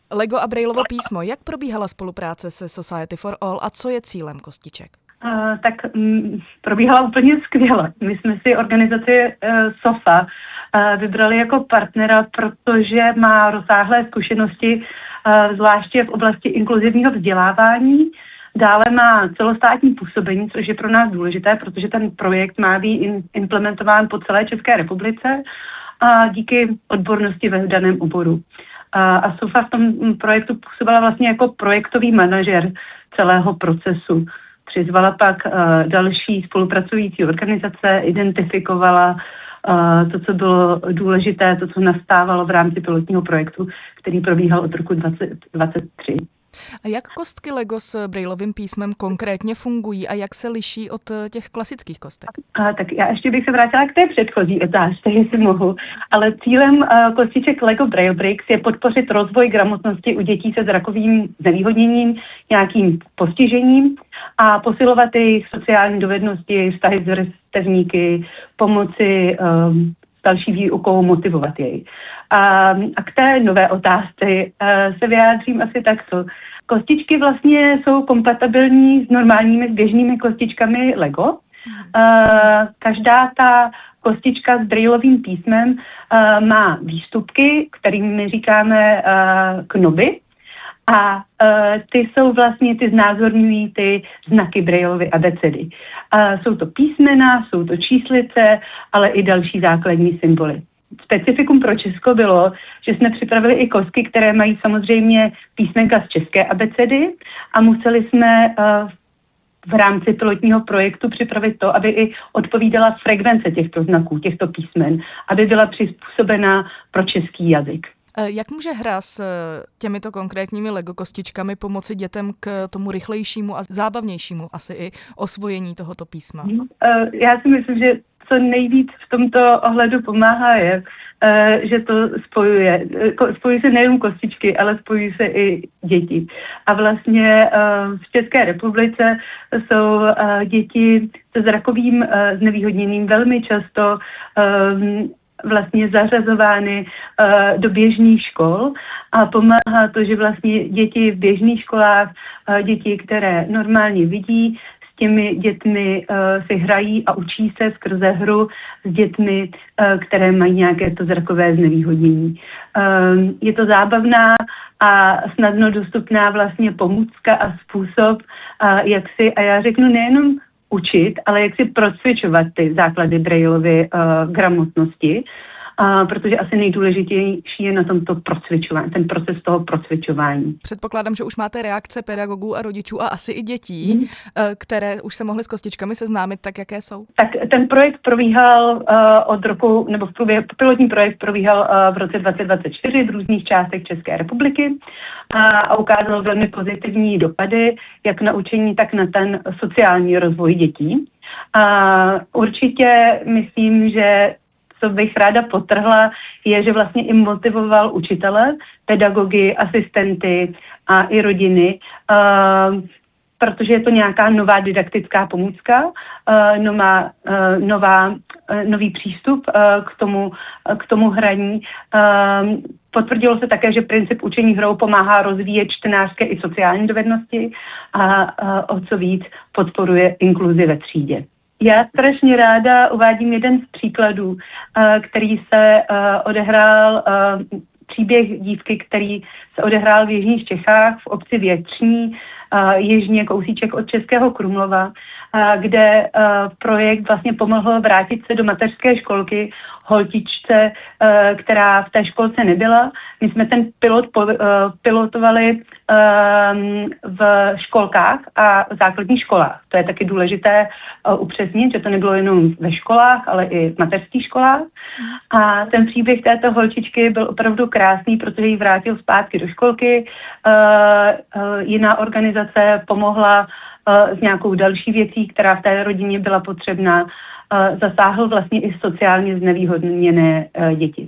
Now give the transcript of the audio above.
Lego a Braillovo písmo. Jak probíhala spolupráce se Society for All a co je cílem kostiček? Probíhala úplně skvěle. My jsme si organizaci SOFA vybrali jako partnera, protože má rozsáhlé zkušenosti, zvláště v oblasti inkluzivního vzdělávání. Dále má celostátní působení, což je pro nás důležité, protože ten projekt má být implementován po celé České republice a díky odbornosti ve daném oboru. A SOFA v tom projektu působila vlastně jako projektový manažer celého procesu. Přizvala pak další spolupracující organizace, identifikovala to, co bylo důležité, to, co nastávalo v rámci pilotního projektu, který probíhal od roku 2023. A jak kostky Lego s Braillovým písmem konkrétně fungují a jak se liší od těch klasických kostek? Tak já ještě bych se vrátila k té předchozí otázce, jestli mohu. Ale cílem kostiček Lego Braille Bricks je podpořit rozvoj gramotnosti u dětí se zrakovým znevýhodněním, nějakým postižením a posilovat jejich sociální dovednosti, vztahy s vrstevníky, pomoci další výukou, motivovat jej. A k té nové otázce se vyjádřím asi takto. Kostičky vlastně jsou kompatibilní s normálními běžnými kostičkami Lego. Každá ta kostička s Braillovým písmem má výstupky, kterým my říkáme knoby. A ty jsou vlastně, ty znázorňují ty znaky Braillovy abecedy. Jsou to písmena, jsou to číslice, ale i další základní symboly. Specifikum pro Česko bylo, že jsme připravili i kostky, které mají samozřejmě písmenka z české abecedy a museli jsme v rámci pilotního projektu připravit to, aby i odpovídala frekvence těchto znaků, těchto písmen, aby byla přizpůsobena pro český jazyk. Jak může hra s těmito konkrétními Lego kostičkami pomoci dětem k tomu rychlejšímu a zábavnějšíu asi i osvojení tohoto písma? Já si myslím, že co nejvíc v tomto ohledu pomáhá je, že to spojuje. Spojují se nejen kostičky, ale spojují se i děti. A vlastně v České republice jsou děti se zrakovým znevýhodněním velmi často vlastně zařazovány do běžných škol a pomáhá to, že vlastně děti v běžných školách, děti, které normálně vidí, s těmi dětmi si hrají a učí se skrze hru s dětmi, které mají nějaké to zrakové znevýhodnění. Je to zábavná a snadno dostupná vlastně pomůcka a způsob, jak si, a já řeknu nejenom učit, ale jak si procvičovat ty základy Braillovy gramotnosti, protože asi nejdůležitější je na tomto procvičování, ten proces toho procvičování. Předpokládám, že už máte reakce pedagogů a rodičů a asi i dětí, které už se mohly s kostičkami seznámit, tak jaké jsou? Tak ten projekt probíhal od roku, nebo pilotní projekt probíhal v roce 2024 v různých částech České republiky a ukázal velmi pozitivní dopady, jak na učení, tak na ten sociální rozvoj dětí. Určitě myslím, že co bych ráda podtrhla, je, že vlastně i motivoval učitele, pedagogy, asistenty a i rodiny, protože je to nějaká nová didaktická pomůcka, nový přístup k tomu hraní. Potvrdilo se také, že princip učení hrou pomáhá rozvíjet čtenářské i sociální dovednosti a o co víc podporuje inkluzi ve třídě. Já strašně ráda uvádím jeden z příkladů, který se odehrál, příběh dívky, který se odehrál v jižních Čechách, v obci Větřní, jižně kousíček od Českého Krumlova, kde projekt vlastně pomohl vrátit se do mateřské školky holčičce, která v té školce nebyla. My jsme ten pilotovali v školkách a v základních školách. To je taky důležité upřesnit, že to nebylo jenom ve školách, ale i v mateřských školách. A ten příběh této holčičky byl opravdu krásný, protože ji vrátil zpátky do školky. Jiná organizace pomohla s nějakou další věcí, která v té rodině byla potřebná. Zasáhl vlastně i sociálně znevýhodněné děti.